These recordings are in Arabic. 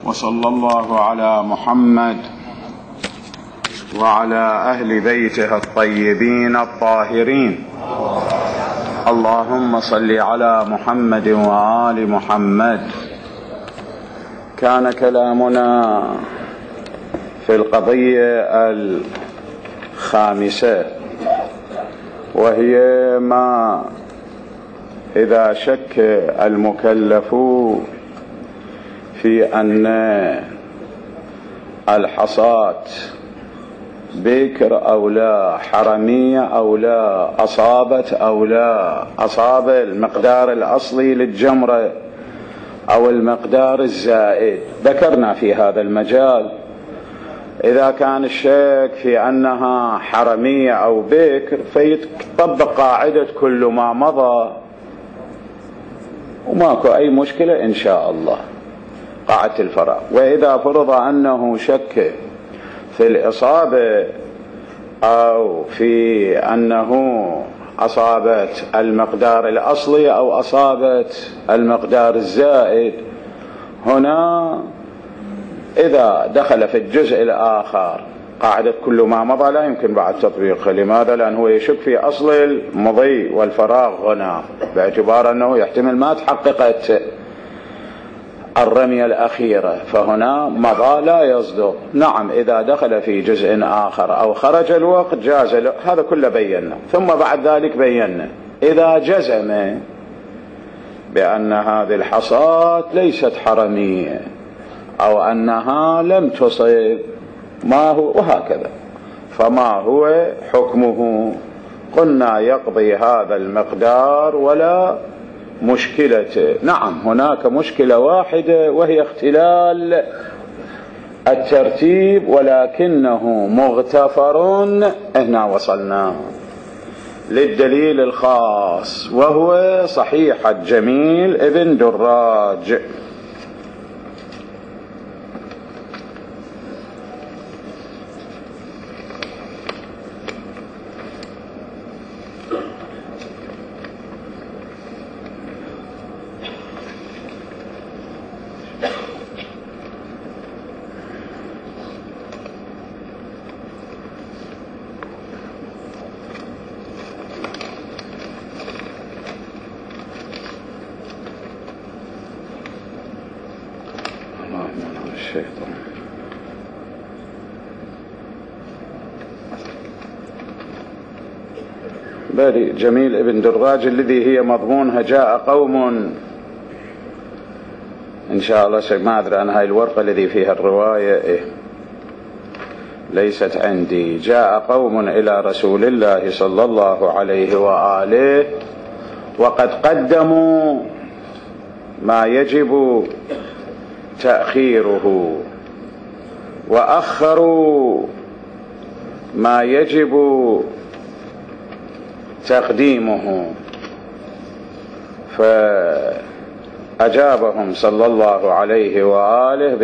وصلى الله على محمد وعلى أهل بيته الطيبين الطاهرين. اللهم صل على محمد وآل محمد. كان كلامنا في القضية الخامسة، وهي ما إذا شك المكلف في أن الحصاة بكر أو لا، حرمية أو لا، أصابت أو لا، أصاب المقدار الأصلي للجمرة أو المقدار الزائد. ذكرنا في هذا المجال إذا كان الشك في أنها حرمية أو بكر فيطبق قاعدة كل ما مضى وماكو أي مشكلة إن شاء الله، قاعدة الفراغ. وإذا فرض أنه شك في الإصابة أو في أنه أصابت المقدار الأصلي أو أصابت المقدار الزائد، هنا إذا دخل في الجزء الآخر قاعدة كل ما مضى لا يمكن بعد تطبيقه. لماذا؟ لأنه يشك في أصل المضي والفراغ هنا، باعتبار أنه يحتمل ما تحققت الرمية الأخيرة، فهنا مضى لا يصدق. نعم، إذا دخل في جزء آخر أو خرج الوقت جاز له، هذا كله بينا. ثم بعد ذلك بينا إذا جزم بأن هذه الحصاة ليست حرمية أو أنها لم تصب ما هو، وهكذا، فما هو حكمه؟ قلنا يقضي هذا المقدار ولا مشكلة. نعم، هناك مشكلة واحدة وهي اختلال الترتيب، ولكنه مغتفر. هنا وصلنا للدليل الخاص، وهو صحيحة جميل ابن دراج. جميل ابن دراج الذي هي مضمونها جاء قوم، إن شاء الله ما أدري عن هاي الورقة الذي فيها الرواية ليست عندي. جاء قوم إلى رسول الله صلى الله عليه وآله وقد قدموا ما يجب تأخيره وأخروا ما يجب تقديمه، فأجابهم صلى الله عليه وآله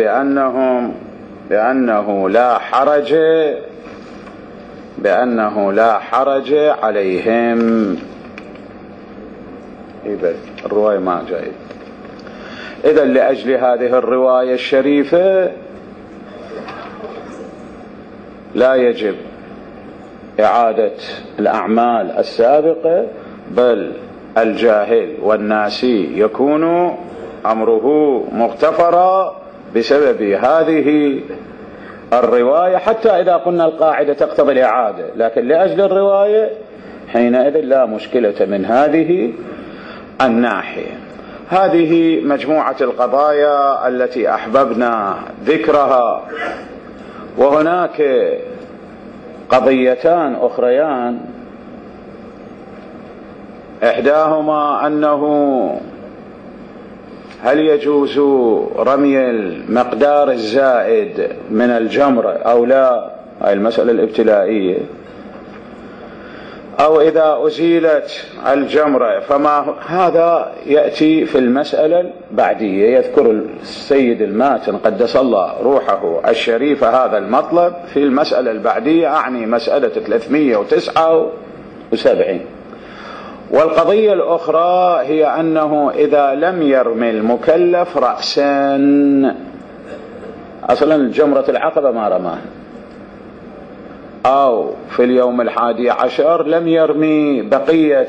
بأنه لا حرج عليهم. الرواية ما جاءت. إذن لأجل هذه الرواية الشريفة لا يجب إعادة الأعمال السابقة، بل الجاهل والناسي يكون أمره مغتفرا بسبب هذه الرواية، حتى إذا قلنا القاعدة تقتضي الإعادة، لكن لأجل الرواية حينئذ لا مشكلة من هذه الناحية. هذه مجموعة القضايا التي أحببنا ذكرها. وهناك قضيتان أخريان، إحداهما أنه هل يجوز رمي المقدار الزائد من الجمرة أو لا، هذه المسألة الابتلائية، أو إذا أزيلت الجمرة فما هذا يأتي في المسألة البعدية. يذكر السيد الماتن قدس الله روحه الشريفة هذا المطلب في المسألة البعدية، أعني مسألة 379. والقضية الأخرى هي أنه إذا لم يرمي المكلف رأسا أصلا جمرة العقبة ما رماها، أو في اليوم 11 لم يرمي بقية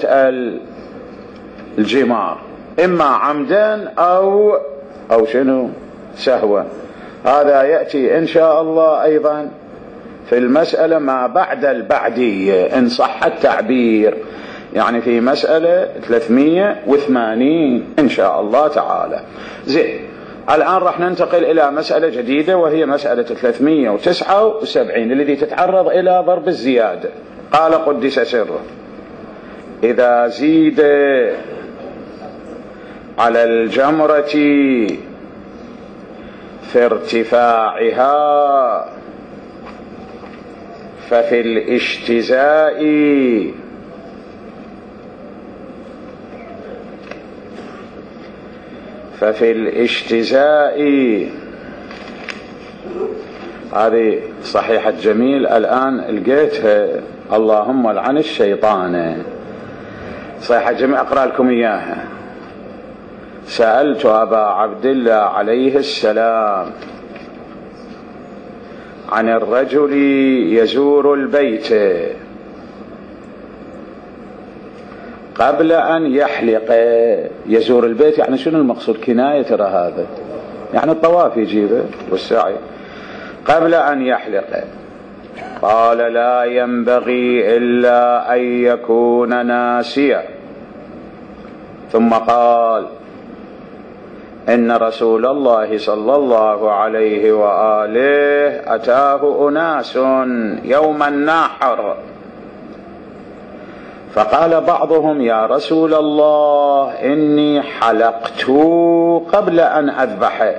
الجمار، إما عمدا أو شنو سهوا. هذا يأتي إن شاء الله أيضا في المسألة ما بعد البعدية إن صح التعبير، يعني في مسألة 380 إن شاء الله تعالى. زين، الآن راح ننتقل إلى مسألة جديدة، وهي مسألة 379 التي تتعرض إلى ضرب الزيادة. قال قدس سره: إذا زيد على الجمرة في ارتفاعها ففي الاجتزاء هذه صحيحة جميل، الآن لقيتها، اللهم لعن الشيطان. صحيحة جميل، أقرأ لكم إياها. سألت أبا عبد الله عليه السلام عن الرجل يزور البيت قبل أن يحلق. يزور البيت يعني شنو المقصود؟ كناية ترى هذا، يعني الطواف يجيبه والسعي قبل أن يحلق. قال: لا ينبغي إلا أن يكون ناسيا. ثم قال: إن رسول الله صلى الله عليه وآله أتاه أناس يوم النحر فقال بعضهم: يا رسول الله إني حلقت قبل أن أذبح.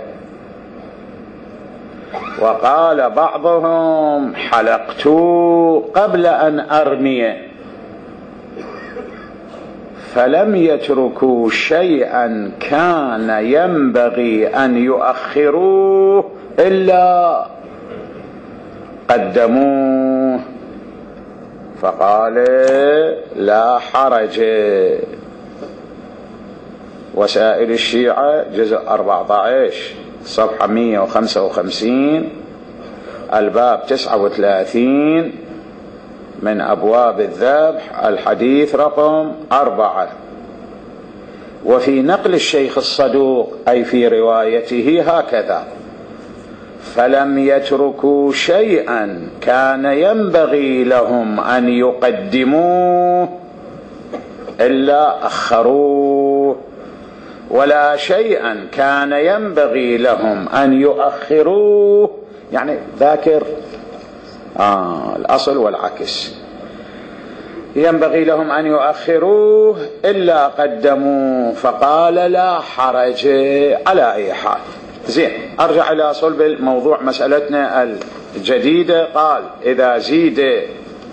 وقال بعضهم: حلقت قبل أن أرمي. فلم يتركوا شيئا كان ينبغي أن يؤخروه إلا قدموه. فقال: لا حرج. وسائل الشيعة جزء 14 صفحة 155 الباب 39 من أبواب الذبح الحديث رقم 4. وفي نقل الشيخ الصدوق أي في روايته هكذا: فلم يتركوا شيئا كان ينبغي لهم أن يقدموه إلا أخروه، ولا شيئا كان ينبغي لهم أن يؤخروه، يعني ذاكر الأصل والعكس، ينبغي لهم أن يؤخروه إلا قدموه. فقال: لا حرج. على أي حال. زين، أرجع إلى صلب الموضوع مسألتنا الجديدة. قال: إذا زيد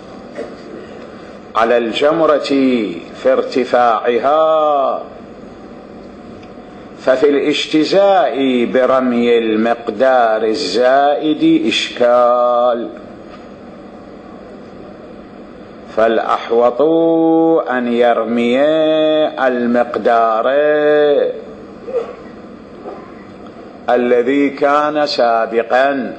على الجمرة في ارتفاعها ففي الاجتزاء برمي المقدار الزائد إشكال، فالأحوط أن يرمي المقدار الذي كان سابقا،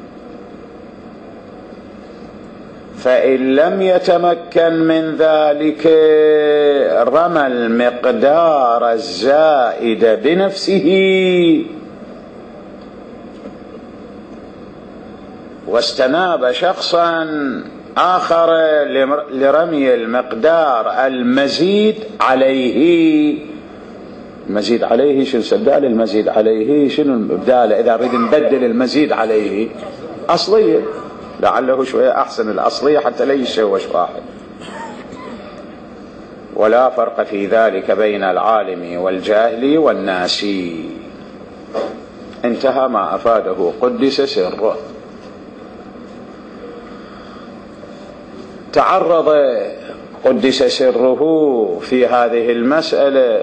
فإن لم يتمكن من ذلك رمى المقدار الزائد بنفسه واستناب شخصا آخر لرمي المقدار المزيد عليه. المزيد عليه شنو سبدال؟ المزيد عليه شنو بداله؟ إذا نريد نبدل المزيد عليه أصلية، لعله شوية أحسن الأصلية حتى لا يشوش واحد. ولا فرق في ذلك بين العالم والجاهل والناسي. انتهى ما أفاده قدس سره. تعرض قدس سره في هذه المسألة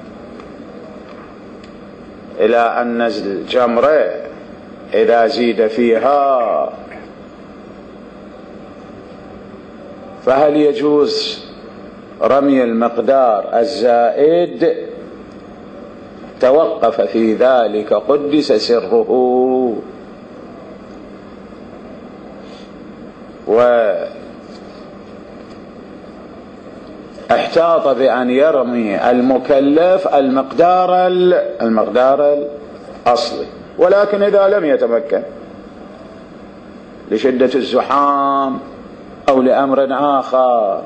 إلى أن الجمرة إذا زيد فيها فهل يجوز رمي المقدار الزائد؟ توقف في ذلك قدس سره. احتاط بأن يرمي المكلف المقدار الأصلي، ولكن إذا لم يتمكن لشدة الزحام أو لأمر آخر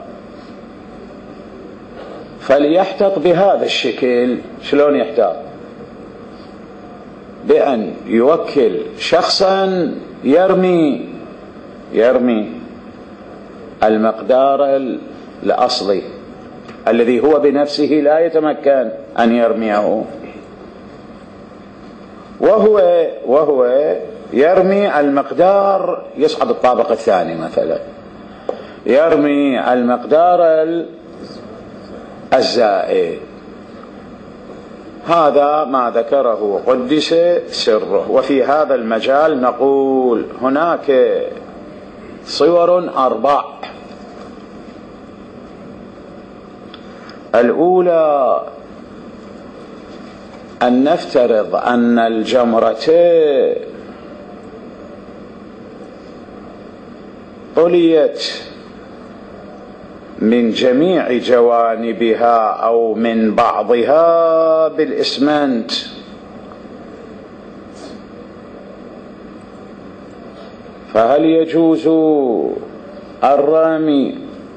فليحتاط بهذا الشكل. شلون يحتاط؟ بأن يوكل شخصا يرمي المقدار الأصلي الذي هو بنفسه لا يتمكن أن يرميه، وهو يرمي المقدار يصعد الطابق الثاني مثلا، يرمي المقدار الزائد. هذا ما ذكره قدس سره. وفي هذا المجال نقول هناك صور 4. الأولى أن نفترض أن الجمرة طليت من جميع جوانبها أو من بعضها بالإسمنت، فهل يجوز الرمي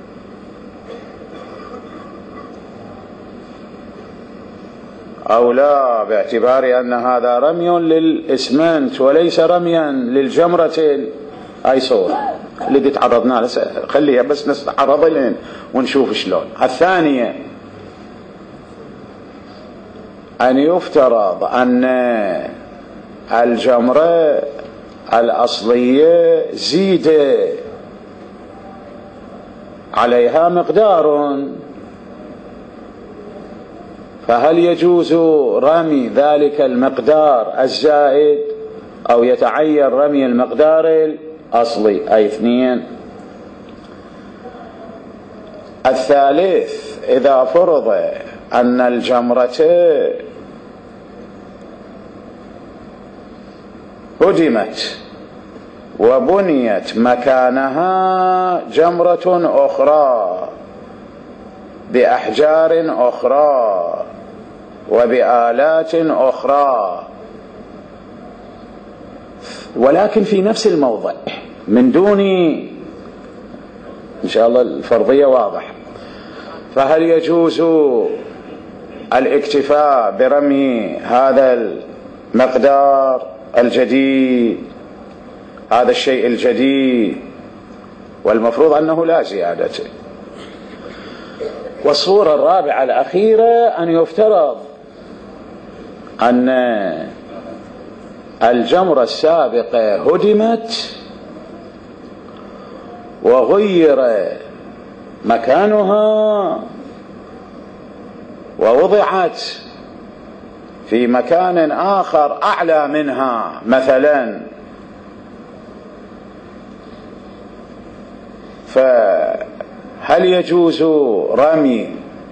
أو لا، باعتبار أن هذا رمي للإسمنت وليس رميا للجمرة؟ هاي صورة التي تعرضنا لها، خليها بس نستعرض لين ونشوف شلون. الثانية أن يفترض أن الجمرة الأصلية زيد عليها مقدار، فهل يجوز رمي ذلك المقدار الزائد أو يتعين رمي المقدار الأصلي؟ أي 2. الثالث إذا فرض أن الجمرة هدمت وبنيت مكانها جمرة أخرى بأحجار أخرى وبآلات أخرى، ولكن في نفس الموضع من دون، إن شاء الله الفرضية واضح، فهل يجوز الاكتفاء برمي هذا المقدار الجديد، هذا الشيء الجديد، والمفروض أنه لا زيادة؟ والصورة الرابعة الأخيرة أن يفترض أن الجمرة السابقة هدمت وغير مكانها ووضعت في مكان آخر أعلى منها مثلا، فهل يجوز رمي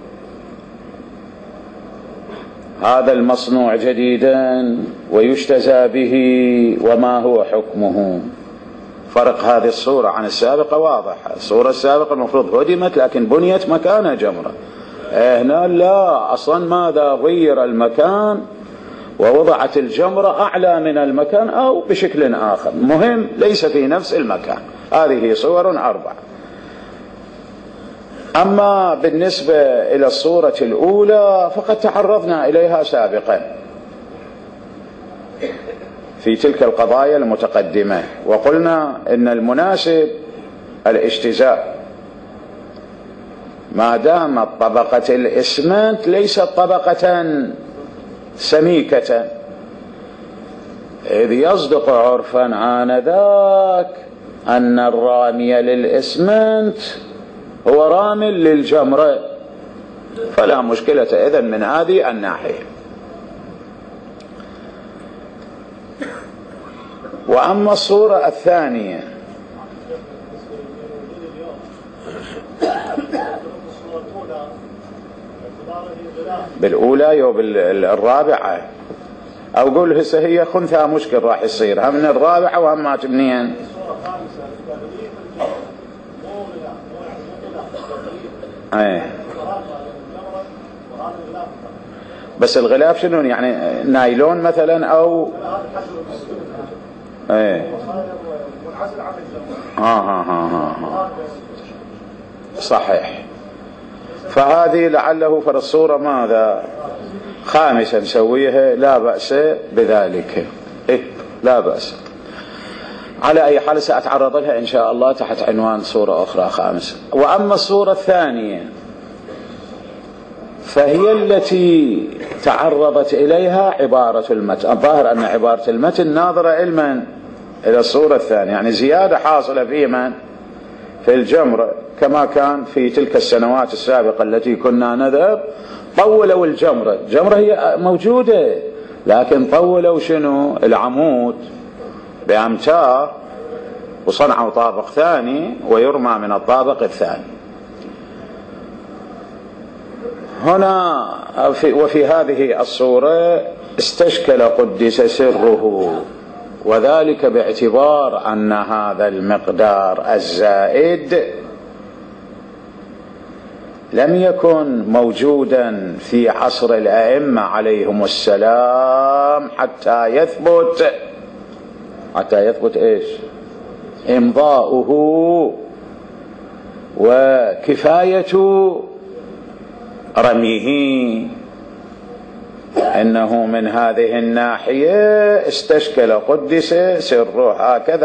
هذا المصنوع جديدا ويجتزى به، وما هو حكمه؟ فرق هذه الصورة عن السابقة واضح. الصورة السابقة المفروض هدمت لكن بنيت مكانها جمرة، هنا لا، أصلا ماذا غير المكان ووضعت الجمرة أعلى من المكان أو بشكل آخر، مهم ليس في نفس المكان. هذه صور 4. أما بالنسبة إلى الصورة الأولى فقد تعرضنا إليها سابقا في تلك القضايا المتقدمة، وقلنا إن المناسب الاجتزاء ما دامت طبقة الإسمنت ليست طبقة سميكة، إذ يصدق عرفا آنذاك أن الرامي للإسمنت هو رام للجمرة، فلا مشكلة إذن من هذه الناحية. وأما الصورة الثانية بالأولى وبالرابعة، أو قول هسه هي خنثى مشكل راح يصير هم من الرابعة وهم ما تبنين. بس الغلاف شنو يعني؟ نايلون مثلا أو ايه صحيح. فهذه لعله في الصورة ماذا خامسة نسويها، لا بأس بذلك، لا بأس. على أي حال سأتعرض لها إن شاء الله تحت عنوان صورة أخرى خامسة. وأما الصورة الثانية فهي التي تعرضت إليها عبارة المتن. الظاهر أن عبارة المتن ناظرة علما إلى الصورة الثانية، يعني زيادة حاصلة في من؟ في الجمرة، كما كان في تلك السنوات السابقة التي كنا نذهب طولوا الجمرة. الجمرة هي موجودة لكن طولوا شنو؟ العمود بأمتار، وصنعوا طابق ثاني ويرمى من الطابق الثاني. هنا وفي هذه الصورة استشكل قدس سره، وذلك باعتبار أن هذا المقدار الزائد لم يكن موجودا في عصر الأئمة عليهم السلام حتى يثبت إيش؟ إمضاؤه وكفاية رميه. إنه من هذه الناحية استشكل قدس سره.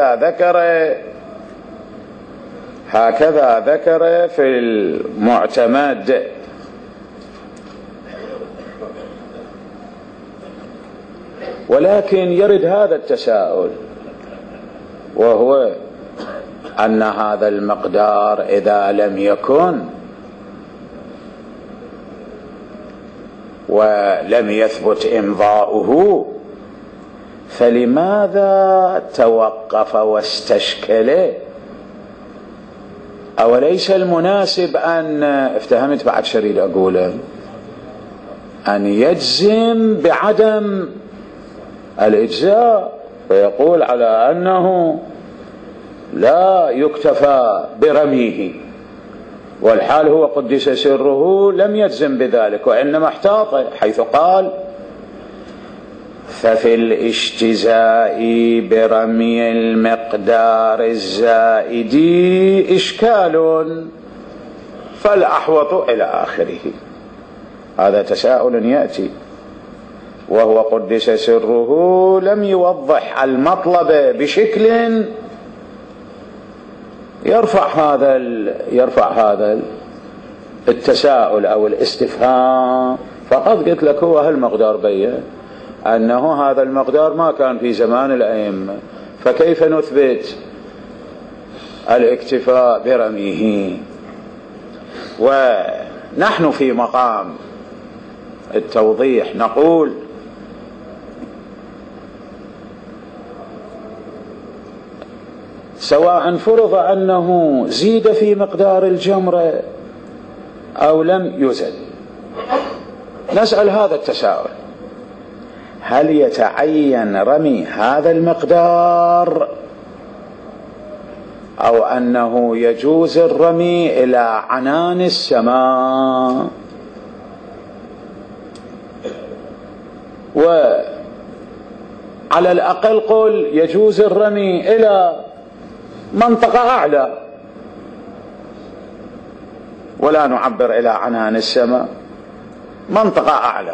هكذا ذكر في المعتمد. ولكن يرد هذا التساؤل، وهو أن هذا المقدار إذا لم يكن ولم يثبت إمضاؤه فلماذا توقف واستشكل؟ أوليس المناسب أن افتهمت بعد شريد أقوله أن يجزم بعدم الإجزاء، فيقول على أنه لا يكتفى برميه، والحال هو قدس سره لم يجزم بذلك وإنما احتاط، حيث قال ففي الاجتزاء برمي المقدار الزائد إشكال فالأحوط إلى آخره. هذا تساؤل يأتي، وهو قدس سره لم يوضح المطلب بشكل يرفع هذا التساؤل أو الاستفهام. فقد قلت لك هو هالمقدار بيه أنه هذا المقدار ما كان في زمان الأئمة، فكيف نثبت الاكتفاء برميه؟ ونحن في مقام التوضيح نقول سواء فرض أنه زيد في مقدار الجمرة أو لم يزد، نسأل هذا التساؤل: هل يتعين رمي هذا المقدار أو أنه يجوز الرمي إلى عنان السماء؟ وعلى الأقل قل يجوز الرمي إلى منطقة أعلى، ولا نعبر إلى عنان السماء، منطقة أعلى.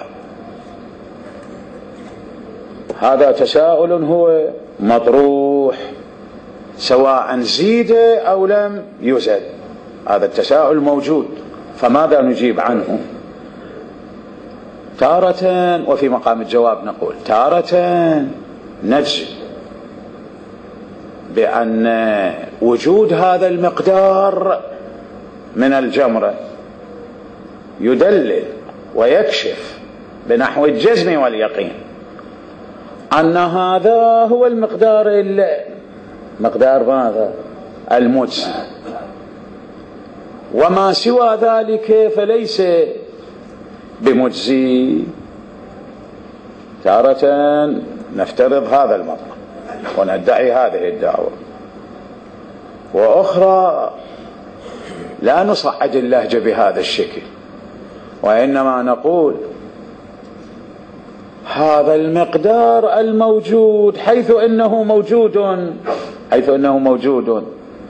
هذا تساؤل هو مطروح سواء زيد أو لم يزد، هذا التساؤل موجود، فماذا نجيب عنه؟ تارة وفي مقام الجواب نقول تارة نجزم بأن وجود هذا المقدار من الجمرة يدلل ويكشف بنحو الجزم واليقين أن هذا هو المقدار مقدار ماذا؟ المجزي، وما سوى ذلك فليس بمجزي. تارة نفترض هذا المطلب وندعي هذه الدعوة، وأخرى لا نصعد اللهجة بهذا الشكل، وإنما نقول هذا المقدار الموجود حيث إنه موجود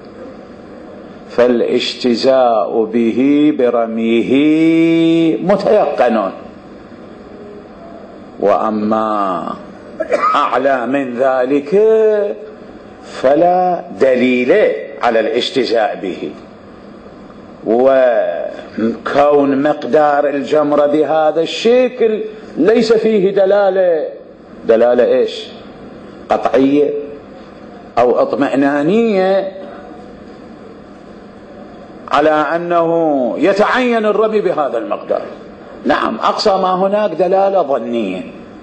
فالاجتزاء به برميه متيقن. وأما أعلى من ذلك فلا دليل على الاجتزاء به. وكون مقدار الجمرة بهذا الشكل ليس فيه دلالة إيش؟ قطعية أو اطمئنانية على أنه يتعين الرمي بهذا المقدار. نعم، أقصى ما هناك دلالة ظنية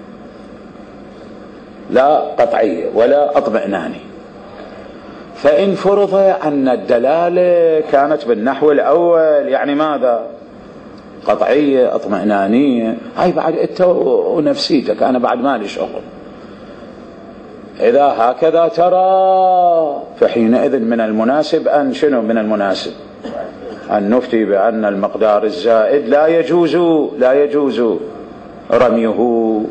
لا قطعية ولا اطمئنانية. فإن فرض أن الدلالة كانت بالنحو الأول، يعني ماذا؟ قطعية اطمئنانية، هاي بعد أنت ونفسيتك، أنا بعد مالي شغل. إذا هكذا ترى فحينئذ من المناسب أن شنو؟ من المناسب أن نفتي بأن المقدار الزائد لا يجوز رميه،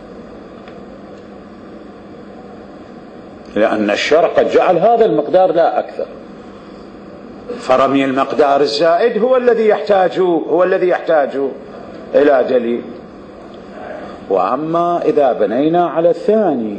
لأن الشرع قد جعل هذا المقدار لا أكثر، فرمي المقدار الزائد هو الذي يحتاج إلى دليل. وأما إذا بنينا على الثاني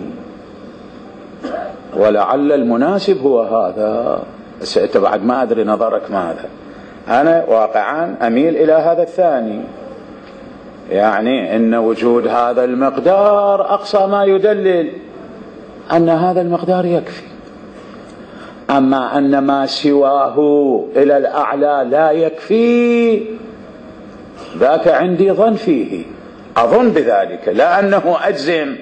ولعل المناسب هو هذا، أنت بعد ما أدري نظرك ماذا، أنا واقعا أميل إلى هذا الثاني، يعني إن وجود هذا المقدار أقصى ما يدلل أن هذا المقدار يكفي. أما أن ما سواه إلى الأعلى لا يكفي، ذاك عندي ظن فيه، أظن بذلك لا أنه أجزم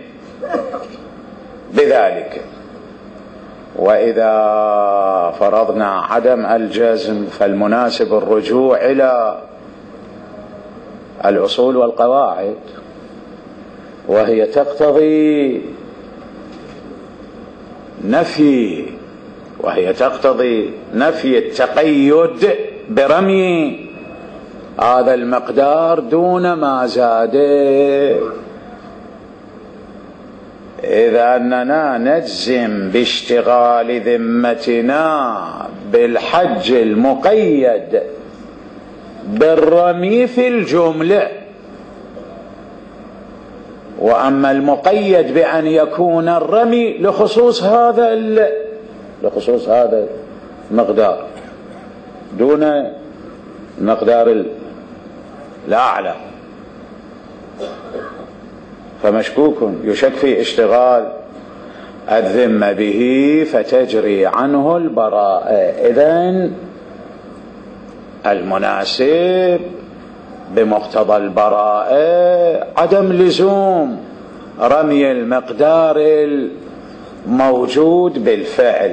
بذلك. وإذا فرضنا عدم الجزم فالمناسب الرجوع إلى الأصول والقواعد، وهي تقتضي نفي التقيد برمي هذا المقدار دون ما زاد. إذا أننا نجزم باشتغال ذمتنا بالحج المقيد بالرمي في الجملة، وأما المقيد بأن يكون الرمي لخصوص هذا المقدار دون المقدار الأعلى، فمشكوك يشك في اشتغال الذمة به فتجري عنه البراءة. إذن المناسب بمقتضى البراءة عدم لزوم رمي المقدار الموجود بالفعل،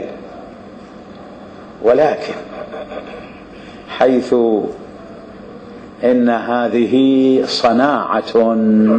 ولكن حيث إن هذه صناعة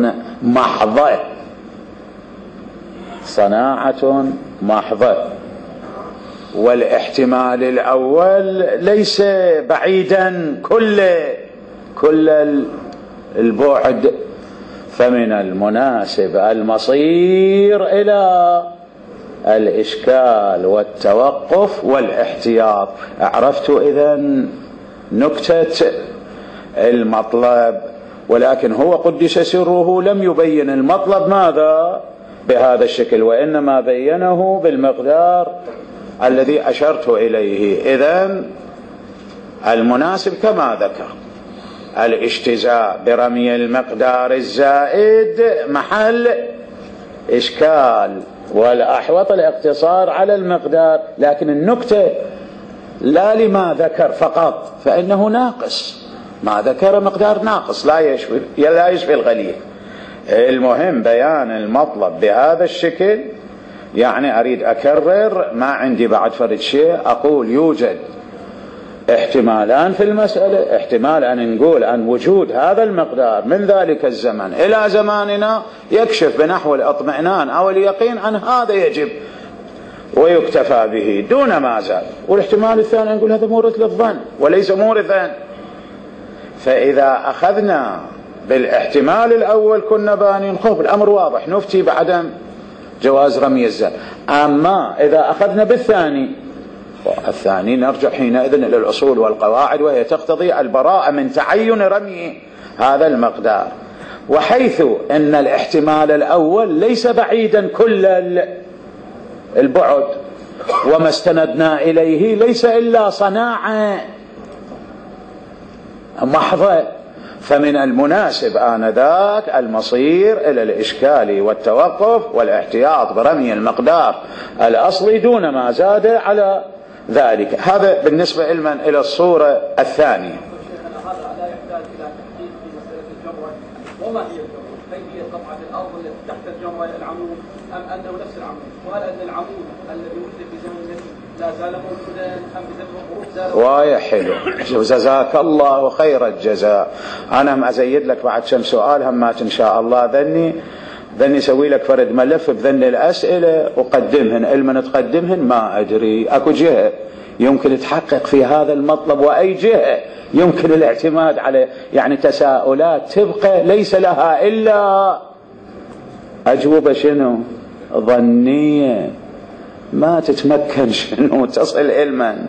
محضة، والاحتمال الأول ليس بعيدا كل البعد، فمن المناسب المصير إلى الإشكال والتوقف والاحتياط. عرفت إذن نكتة المطلب، ولكن هو قدس سره لم يبين المطلب ماذا بهذا الشكل، وإنما بينه بالمقدار الذي أشرت إليه. إذن المناسب كما ذكر الاجتزاء برمي المقدار الزائد محل إشكال، والأحوط الاقتصار على المقدار، لكن النكتة لا لما ذكر فقط، فإنه ناقص، ما ذكر مقدار ناقص لا يشفي الغليل. المهم بيان المطلب بهذا الشكل. يعني أريد أكرر، ما عندي بعد فرد شيء، أقول يوجد احتمالان في المسألة. احتمال أن نقول أن وجود هذا المقدار من ذلك الزمن إلى زماننا يكشف بنحو الاطمئنان أو اليقين أن هذا يجب ويكتفى به دون ما زال. والاحتمال الثاني نقول هذا مورث للظن وليس مورثا. فإذا أخذنا بالاحتمال الأول كنا بانين خوف الأمر واضح، نفتي بعدم جواز رمي الزائد. أما إذا أخذنا بالثاني، الثاني نرجع حينئذ إلى الأصول والقواعد، وهي تقتضي البراءة من تعين رمي هذا المقدار. وحيث أن الاحتمال الأول ليس بعيدا كل البعد، وما استندنا إليه ليس إلا صناعة محضة، فمن المناسب آنذاك المصير إلى الإشكال والتوقف والاحتياط برمي المقدار الأصلي دون ما زاد على ذلك. هذا بالنسبة إلى الصورة الثانية. هذا لا يحتاج إلى تحقيق في مسألة الجمرة. وما هي الجمرة؟ هل هي قطعة الأرض التي تحت الجمرة العمود، أم أنه نفس العمود؟ وهل أن العمود الذي وجد في زمن النبي لا زال موجودا أم بسبب الغروب؟ وايا حلو، جزاك الله خير الجزاء. أنا أزيد لك بعد كم سؤال همات إن شاء الله. ذني سوي لك فرد ملف بذن الأسئلة وقدمهن، علما تقدمهن ما أدري أكو جهة يمكن تحقق في هذا المطلب، وأي جهة يمكن الاعتماد عليه. يعني تساؤلات تبقى ليس لها إلا أجوبة شنو ظنية، ما تتمكن شنو تصل علما.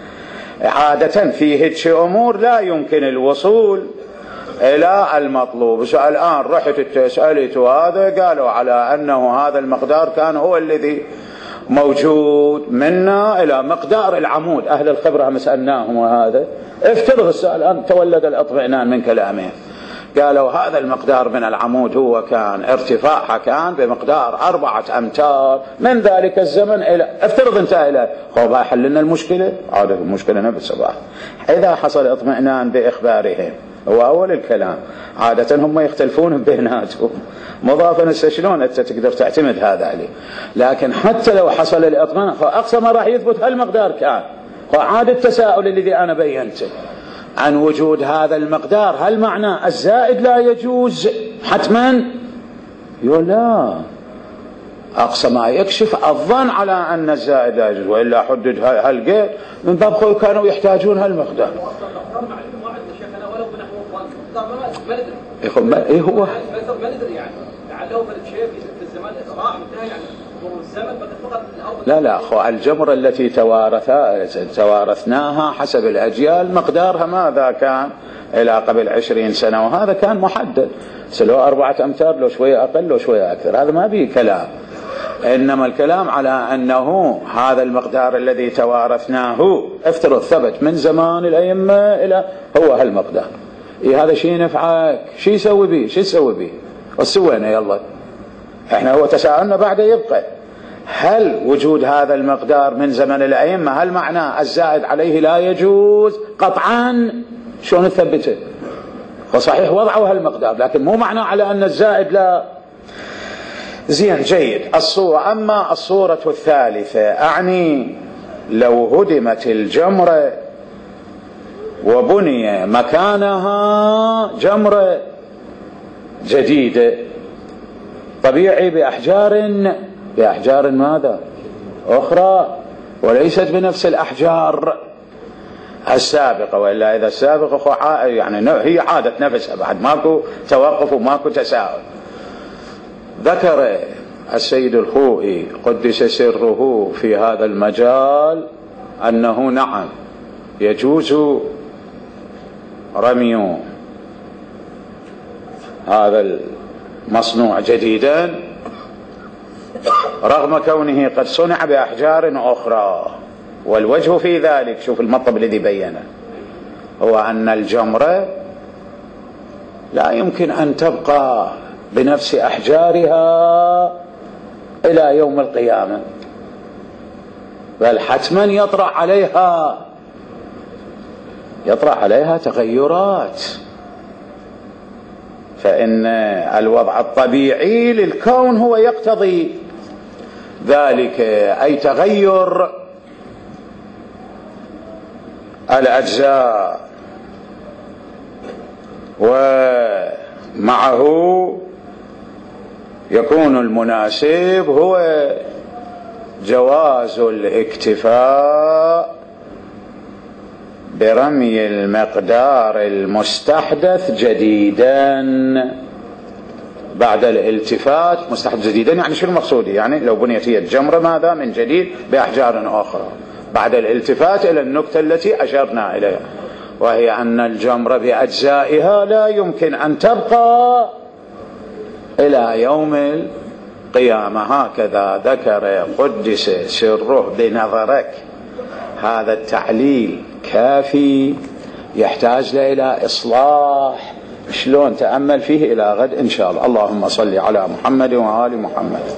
عادة في هيك أمور لا يمكن الوصول إلى المطلوب. الآن رحت سألت هذا قالوا على أنه هذا المقدار كان هو الذي موجود منا إلى مقدار العمود. أهل الخبرة هم سألناهم، وهذا افترض السؤال الآن تولد الاطمئنان من كلامه. قالوا هذا المقدار من العمود هو كان ارتفاعها كان بمقدار 4 أمتار من ذلك الزمن إلى افترض انتهى إلى خب حل لنا المشكلة. عادة المشكلة نفسها إذا حصل اطمئنان بإخبارهم هو أول الكلام. عادة هم يختلفون بيناتهم مضافا شلون أنت تقدر تعتمد هذا عليه. لكن حتى لو حصل الاطمئنان فأقصى ما راح يثبت هالمقدار كان. وعاد التساؤل الذي أنا بينته عن وجود هذا المقدار، هل معنى الزائد لا يجوز حتما؟ يقول لا، أقصى ما يكشف الظن على أن الزائد لا يجوز، وإلا حدد هالقيد من باب خوي كانوا يحتاجون هالمقدار. إيه هو لا أخو الجمرة التي توارثناها حسب الأجيال مقدارها ماذا كان إلى قبل 20 سنة، وهذا كان محدد، لو 4 أمتار لو شوية أقل لو شوية أكثر، هذا ما به كلام. إنما الكلام على أنه هذا المقدار الذي توارثناه افترض ثبت من زمان الأئمة إلى هو هالمقدار. إيه هذا شيء نفعك، شيء يسوي به، شيء يسوي به وسوينا يلا. احنا هو تساؤلنا بعد يبقى هل وجود هذا المقدار من زمن الأئمة هل معناه الزائد عليه لا يجوز قطعا؟ شلون نثبته؟ وصحيح وضعوا هالمقدار لكن مو معناه على أن الزائد لا. زين جيد. الصورة. أما الصورة الثالثة أعني لو هدمت الجمرة وبني مكانها جمرة جديدة طبيعي بأحجار ماذا أخرى وليست بنفس الأحجار السابقة، وإلا إذا السابقة يعني هي عادة نفسها بعد ماكو توقف وماكو تساؤل. ذكر السيد الخوئي قدس سره في هذا المجال أنه نعم يجوز رمي هذا المصنوع جديدا رغم كونه قد صنع بأحجار أخرى. والوجه في ذلك شوف المطلب الذي بينه هو أن الجمرة لا يمكن أن تبقى بنفس أحجارها إلى يوم القيامة، بل حتما يطرأ عليها تغيرات. فإن الوضع الطبيعي للكون هو يقتضي ذلك، أي تغير الأجزاء، ومعه يكون المناسب هو جواز الاكتفاء برمي المقدار المستحدث جديدا بعد الالتفات. مستحدث جديدا يعني شو المقصود؟ يعني لو بنيت هي الجمرة ماذا من جديد بأحجار أخرى بعد الالتفات إلى النكتة التي أشرنا إليها، وهي أن الجمرة بأجزائها لا يمكن أن تبقى إلى يوم القيامة. هكذا ذكر قدس سره بنظرك. هذا التعليل كافي، يحتاج إلى إصلاح. شلون؟ تأمل فيه إلى غد إن شاء الله. اللهم صل على محمد وآل محمد.